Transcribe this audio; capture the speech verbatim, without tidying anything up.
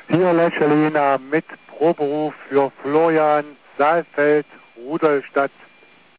Hier Lechelina mit Proberuf für Florian Saalfeld, Rudolstadt